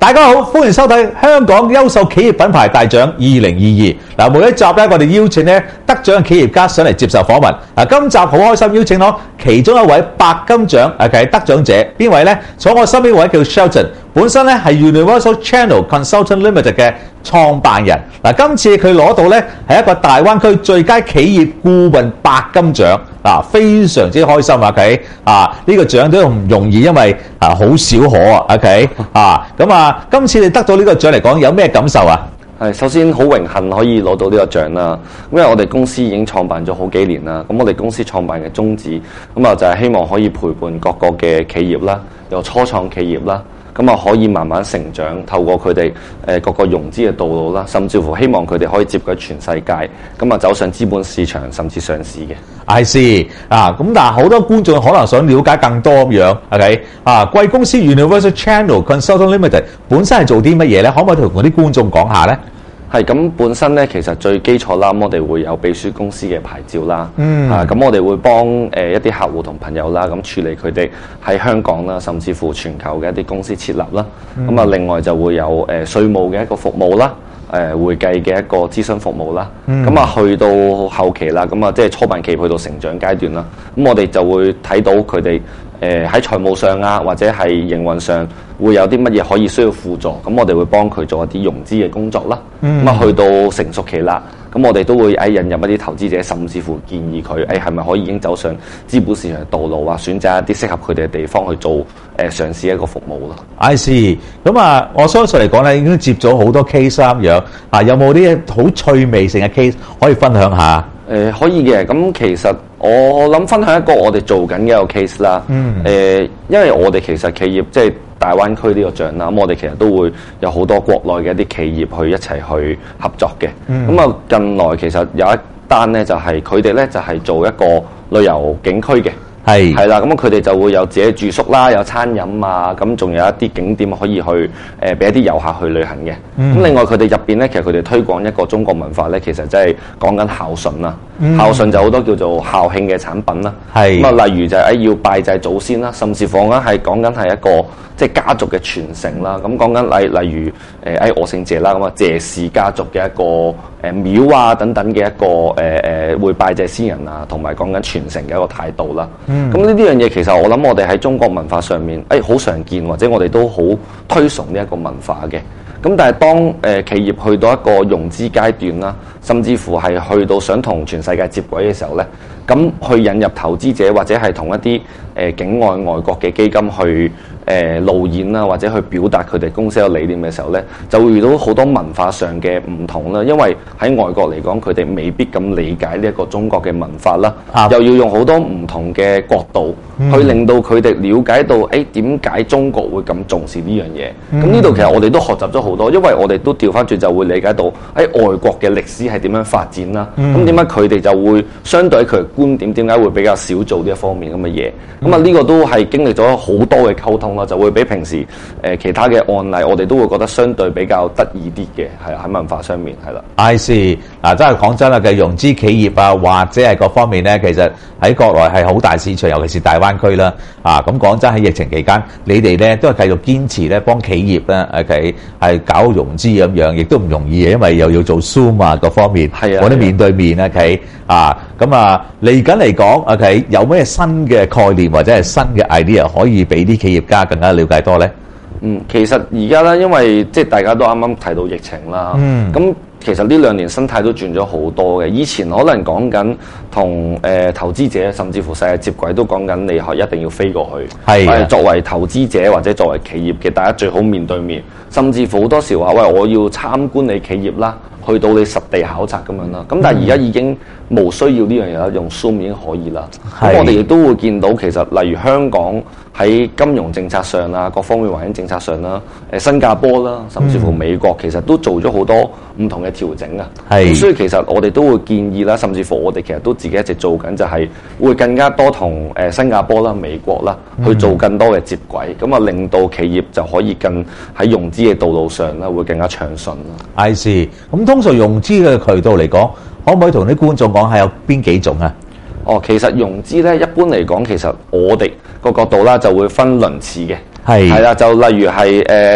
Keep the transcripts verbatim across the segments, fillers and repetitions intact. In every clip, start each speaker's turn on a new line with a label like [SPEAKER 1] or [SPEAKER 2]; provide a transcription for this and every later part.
[SPEAKER 1] 大家好，歡迎收睇香港優秀企業品牌大獎二零二二。嗱，每一集咧，我哋邀請咧得獎嘅企業家上嚟接受訪問。嗱，今集好開心邀請到其中一位白金獎誒嘅得獎者，邊位咧？坐我身邊位叫 Shelton， 本身咧係 Universal Channel Consultant Limited 嘅創辦人。嗱，今次佢攞到咧係一個大灣區最佳企業顧問白金獎，嗱，非常之開心啊！佢啊呢個獎都唔容易，因為啊好少可啊，OK 啊咁啊，今次你得到呢個獎嚟講，有咩感受啊？
[SPEAKER 2] 係，首先好榮幸可以攞到呢個獎啦，因為我哋公司已經創辦咗好幾年啦。咁我哋公司創辦嘅宗旨，咁啊就係希望可以陪伴各個嘅企業啦，由初創企業啦，咁啊可以慢慢成長，透過佢哋誒各個融資嘅道路啦，甚至乎希望佢哋可以接軌全世界，咁啊走上資本市場，甚至上市嘅。
[SPEAKER 1] I see 啊，咁但係好多觀眾可能想了解更多咁樣 ，OK 啊？貴公司 Universal Channel Consultant Limited 本身係做啲乜嘢咧？可唔可以同啲觀眾講下咧？
[SPEAKER 2] 係咁，本身咧其實最基礎啦，我哋會有秘書公司嘅牌照啦，
[SPEAKER 1] 嗯
[SPEAKER 2] 啊咁我哋會幫誒、呃、一啲客戶同朋友啦，咁處理佢哋喺香港啦，甚至乎全球嘅一啲公司設立啦，咁啊、嗯、另外就會有誒、呃、稅務嘅一個服務啦。誒、呃、會計嘅一個諮詢服務啦，咁啊、嗯、去到後期啦，咁啊即係初辦企業去到成長階段啦，咁我哋就會睇到佢哋誒喺財務上啊，或者係營運上會有啲乜嘢可以需要輔助，咁我哋會幫佢做一啲融資嘅工作啦，咁啊、嗯、去到成熟期啦，咁我哋都會誒引入一啲投資者，甚至乎建議佢誒係咪可以已經走上資本市場嘅道路啊，選擇一啲適合佢哋嘅地方去做誒、呃、上市一個服務咯。
[SPEAKER 1] I see，咁啊，我相信嚟講咧，已經接咗好多 case 咁樣啊，有冇啲好趣味性嘅 case 可以分享下？
[SPEAKER 2] 誒、呃、可以嘅，咁其實我諗分享一個我哋做緊嘅一個 case 啦。嗯。誒、呃，因為我哋其實企業即係大灣區呢個獎啦，咁我哋其實都會有好多國內嘅一啲企業去一齊去合作嘅。嗯。咁啊，近來其實有一單咧，就係佢哋咧就係、是、做一個旅遊景區嘅。係係啦，咁佢哋就會有自己住宿啦，有餐飲啊，咁仲有一啲景點可以去誒俾、呃、一啲遊客去旅行嘅。咁、嗯、另外佢哋入邊咧，其實佢哋推廣一個中國文化咧，其實真係講緊孝順啦。嗯、孝順就好多叫做孝慶嘅產品啦。係咁啊，例如就係、是、誒要拜祭祖先啦，甚至乎講緊係講緊係一個即係家族嘅傳承啦。咁講緊例例如誒誒我姓謝啦，咁啊謝氏家族嘅一個誒廟啊等等嘅一個誒誒、呃、會拜祭先人啊，同埋講緊傳承嘅一個態度啦。咁呢啲樣嘢其實我諗我哋喺中國文化上面誒好常見，或者我哋都好推崇呢一個文化嘅。咁但係當誒、呃、企業去到一個融資階段啦，甚至乎係去到想同全世界接軌嘅時候咧，咁去引入投資者或者係同一啲誒、呃、境外外國嘅基金去誒、呃、路演啦，或者去表達佢哋公司嘅理念嘅時候咧，就會遇到好多文化上嘅唔同啦。因為喺外國嚟講，佢哋未必咁理解呢一個中國嘅文化啦，啊、又要用好多唔同嘅角度、嗯、去令到佢哋了解到誒點解中國會咁重視呢樣嘢。咁呢度其實我哋都學習咗好多，因為我哋都調翻轉就會理解到喺外國嘅歷史係點樣發展啦。咁點解佢哋就會相對佢嘅觀點點解會比較少做呢一方面咁嘅嘢？咁啊呢個都係經歷咗好多嘅溝通啦，就會比平時誒、呃、其他嘅案例，我哋都會覺得相對比較得意啲嘅，係喺文化上面係啦。
[SPEAKER 1] I see 嗱，真係講真啦嘅融資企業啊，或者係各方面咧，其實喺國內係好大市場，尤其是大灣區啦。啊，咁講真喺疫情期間，你哋咧都係繼續堅持咧幫企業咧，OK 係搞融資咁樣，亦都唔容易嘅，因為又要做 Zoom 啊各方面，
[SPEAKER 2] 係啊，
[SPEAKER 1] 我哋面對面啊，OK 啊，咁啊嚟緊嚟講，OK 有咩新嘅概念或者係新嘅 idea 可以俾啲企業家更加了解多咧？
[SPEAKER 2] 嗯，其實而家咧，因為即係大家都啱啱提到疫情啦，嗯，咁其實呢兩年生態都轉咗好多嘅。以前可能講緊同誒投資者，甚至乎世界接軌，都講緊你係一定要飛過去，係的作為投資者或者作為企業嘅，大家最好面對面，甚至乎好多時話喂，我要參觀你企業啦，去到你實地考察咁樣啦。咁但係而家已經冇需要呢樣嘢啦，用 Zoom 已經可以啦。咁的我哋亦都會見到，其實例如香港喺金融政策上啊，各方面環境政策上啦，誒新加坡啦，甚至乎美國，其實都做咗好多唔同嘅調整啊。係，所以其實我哋都會建議啦，甚至乎我哋其實都自己一直做緊，就係會更加多同誒新加坡啦、美國啦去做更多嘅接軌，咁啊令到企業就可以更喺融資嘅道路上啦，會更加暢順啦。I see。咁通常融資嘅渠道嚟講，可唔可以同啲觀眾講下有邊幾種啊？哦，其實融資咧，一般嚟講，其實我哋個角度啦，就會分輪次嘅，係係啦，就例如係誒、呃、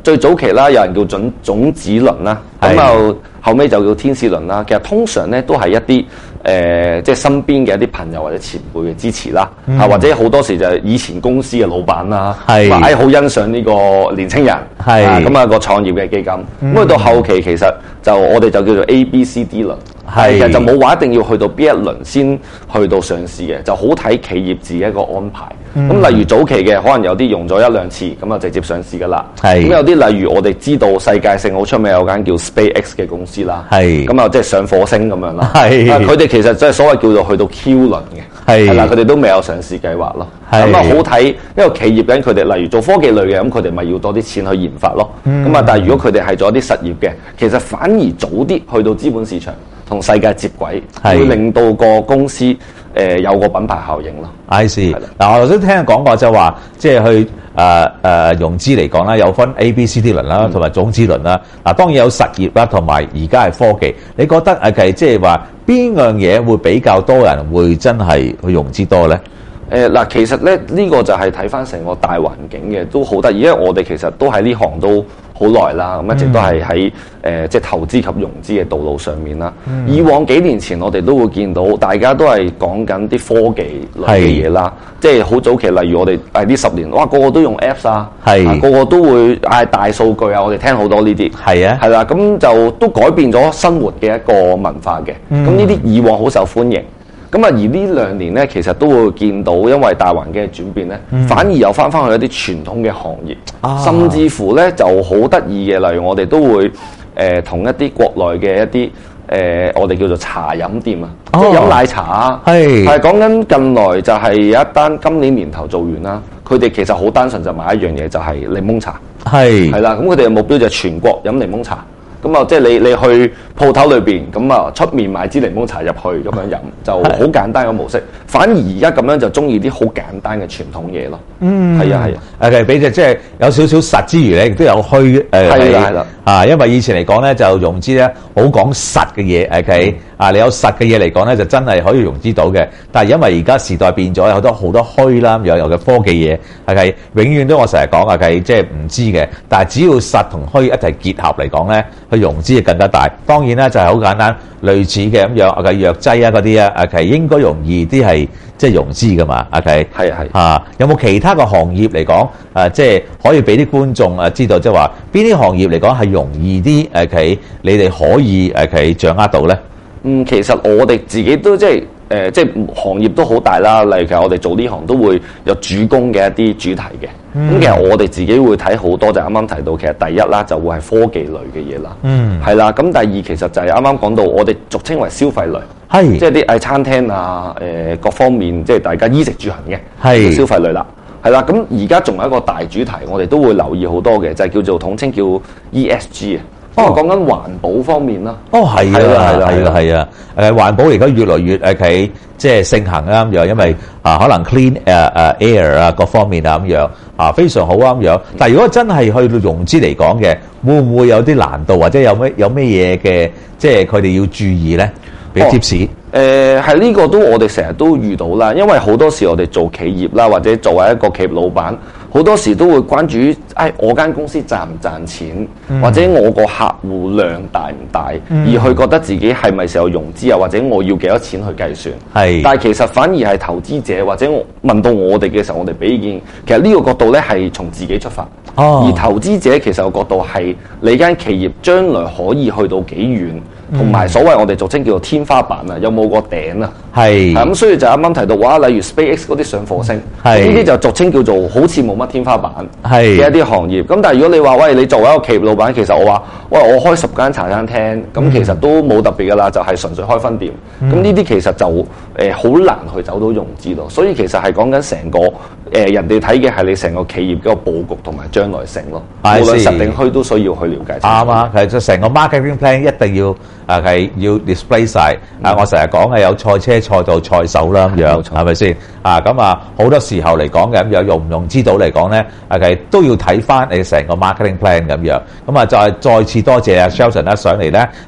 [SPEAKER 2] 最早期啦，有人叫種種子輪啦，咁又後尾就叫天使輪啦。其實通常咧都係一啲誒、呃，即係身邊嘅一啲朋友或者前輩嘅支持啦，嗯、或者好多時就係以前公司嘅老闆啦，係話誒好欣賞呢個年青人，係咁啊個創業嘅基金。咁、嗯、去到後期其實就我哋就叫做 A、B、C、D 輪。係，其實就冇話一定要去到邊一輪先去到上市嘅，就好睇企業自己一個安排。咁、嗯、例如早期嘅，可能有啲用咗一兩次，咁啊直接上市㗎啦。係。咁有啲例如我哋知道世界性好出名有間叫 SpaceX 嘅公司啦。係。咁啊即係上火星咁樣啦。係。佢哋其實即係所謂叫做去到 Q 輪嘅。係。係啦，佢哋都未有上市計劃咯。係。咁啊好睇，因為企業緊佢哋，例如做科技類嘅，咁佢哋咪要多啲錢去研發咯。嗯。咁啊，但係如果佢哋係做一啲實業嘅，其實反而早啲去到資本市場。同世界接軌，會令到個公司誒、呃、有個品牌效應咯。I see。嗱，我頭先聽人講過就話，即係去誒誒、呃呃、融資嚟講啦，有分 A、B、C、D 輪啦，同埋種子輪啦。嗱，當然有實業啦，同埋而家係科技。你覺得誒係即係話邊樣嘢會比較多人會真係去融資多咧？誒嗱，其實咧呢、呢個就係睇翻成個大環境嘅，都好得意，因為我哋其實都喺呢行都好耐啦，咁一直都係喺誒即係投資及融資嘅道路上面啦。嗯、以往幾年前我哋都會見到大家都係講緊啲科技類嘅嘢啦，即係好早期，例如我哋誒呢十年，哇個個都用 Apps 啊，係啊個個都會嗌大數據啊，我哋聽好多呢啲，係啊，係啦，咁就都改變咗生活嘅一個文化嘅。咁呢啲以往好受歡迎。咁啊，而呢兩年咧，其實都會見到，因為大環境嘅轉變咧，嗯、反而又翻翻去一啲傳統嘅行業，啊、甚至乎咧就好得意嘅，例如我哋都會誒同、呃、一啲國內嘅一啲誒、呃，我哋叫做茶飲店啊，哦、即係飲奶茶啊，係係講緊近來就係有一單今年年頭做完啦，佢哋其實好單純就買一樣嘢，就係、是、檸檬茶，係係啦，咁佢哋嘅目標就係全國飲檸檬茶。咁啊，即係你你去鋪頭裏邊，咁啊出面買支檸檬茶入去咁樣飲，就好簡單嘅模式。反而而家咁樣就中意啲好簡單嘅傳統嘢咯。嗯，係啊係啊。誒，俾隻即係有少少實之餘咧，亦都有虛誒。係啦係啦。啊，因為以前嚟講咧，就融資咧好講實嘅嘢。OK，啊，你有實嘅嘢嚟講咧，就真係可以融資到嘅。但係因為而家時代變咗，有好多好多虛啦，又有嘅科技嘢。OK，永遠都我成日講啊，OK，即係唔知嘅。但係只要實同虛一齊結合嚟講咧，佢融資就更加大。當然啦，就係好簡單，類似嘅咁樣嘅藥劑啊嗰啲啊，OK，應該容易啲係即係融資噶嘛。OK，係係啊，有冇其他嘅行業嚟講啊？即係可以俾啲觀眾啊知道，即係話邊啲行業嚟講係容易啲？OK，你哋可以 OK 掌握到咧？嗯，其實我哋自己都即係。誒、呃，即係行業都好大啦。例如其實我哋做呢行都會有主攻嘅一啲主題嘅。咁、嗯、其實我哋自己會睇好多，就啱啱提到，其實第一啦就會係科技類嘅嘢啦。嗯，係啦。咁第二其實就係啱啱講到，我哋俗稱為消費類，係即係啲誒餐廳啊，誒、呃、各方面即係大家衣食住行嘅，係消費類啦。係啦。咁而家仲有一個大主題，我哋都會留意好多嘅，就係、是、叫做統稱叫 E S G 啊。哦，講緊環保方面啦。哦，係啊，係啦，係啦，係啊。誒，環保而家越來越誒，佢即係盛行啦咁樣，因為啊，可能 clean 誒誒 air 啊，各方面啊咁樣啊，非常好啊咁樣。但係如果真係去到融資嚟講嘅，會唔會有啲難度，或者有咩有咩嘢嘅，即係佢哋要注意咧？俾 tips。誒，係呢個都我哋成日都遇到啦，因為好多時我哋做企業啦，或者作為一個企業老闆。好多時都會關注於，誒、哎、我間公司賺唔賺錢，嗯、或者我個客戶量大唔大，嗯、而去覺得自己係咪時候融資啊，或者我要幾多錢去計算。係，但係其實反而係投資者或者我問到我哋嘅時候，我哋俾意見。其實呢個角度咧係從自己出發，哦、而投資者其實個角度係你間企業將來可以去到幾遠。同埋所謂我哋俗稱叫做天花板啊，有冇個頂啊？係咁，所以就啱啱提到哇，例如 SpaceX 嗰啲上火星，呢啲就俗稱叫做好似冇乜天花板嘅一啲行業。咁但係如果你話喂，你作為一個企業老闆，其實我話喂，我開十間茶餐廳，咁其實都冇特別噶啦，就係、是、純粹開分店。咁呢啲其實就誒好、呃、難去走到融資咯。所以其實係講緊成個誒、呃、人哋睇嘅係你成個企業嘅個佈局同埋將來性咯。無論實定虛都需要去了解。啱啊，其實成個 marketing plan 一定要。啊，係要 display 晒。啊！我成日講嘅有賽車、賽道、賽手啦，咁樣係咪先？啊，咁啊，好多時候嚟講嘅咁樣，用唔用知道嚟講咧，啊係都要睇翻你成個 marketing plan 咁樣。咁啊，再再次多謝阿 Shelton 咧上嚟咧，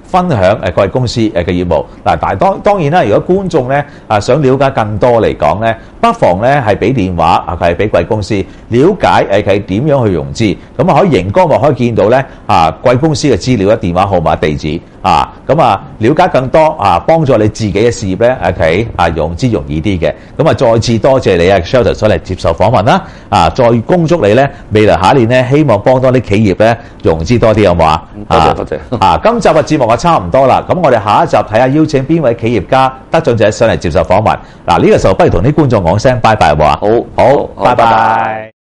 [SPEAKER 1] 分享誒貴公司誒嘅業務。嗱，但係當當然啦，如果觀眾咧啊想了解更多嚟講咧，不妨咧係俾電話啊，佢係俾貴公司了解誒佢點樣去融資。咁啊，可以熒光幕可以見到咧啊貴公司嘅資料、電話號碼、地址啊，咁啊了解更多啊，幫助你自己嘅事業咧，OK啊融資容易啲嘅。咁啊，再次多謝你啊 Shelter 所嚟接受訪問啦。啊，再恭祝你咧未來下一年咧，希望幫多啲企業咧融資多啲，好唔好啊？
[SPEAKER 2] 多謝多謝。
[SPEAKER 1] 啊，今集嘅節目就差唔多啦。咁我哋下一集睇下邀請邊位企業家得獎者上嚟接受訪問。嗱，呢個時候不如同啲觀眾講聲拜拜，好唔好啊？
[SPEAKER 2] 好，
[SPEAKER 1] 好，拜拜。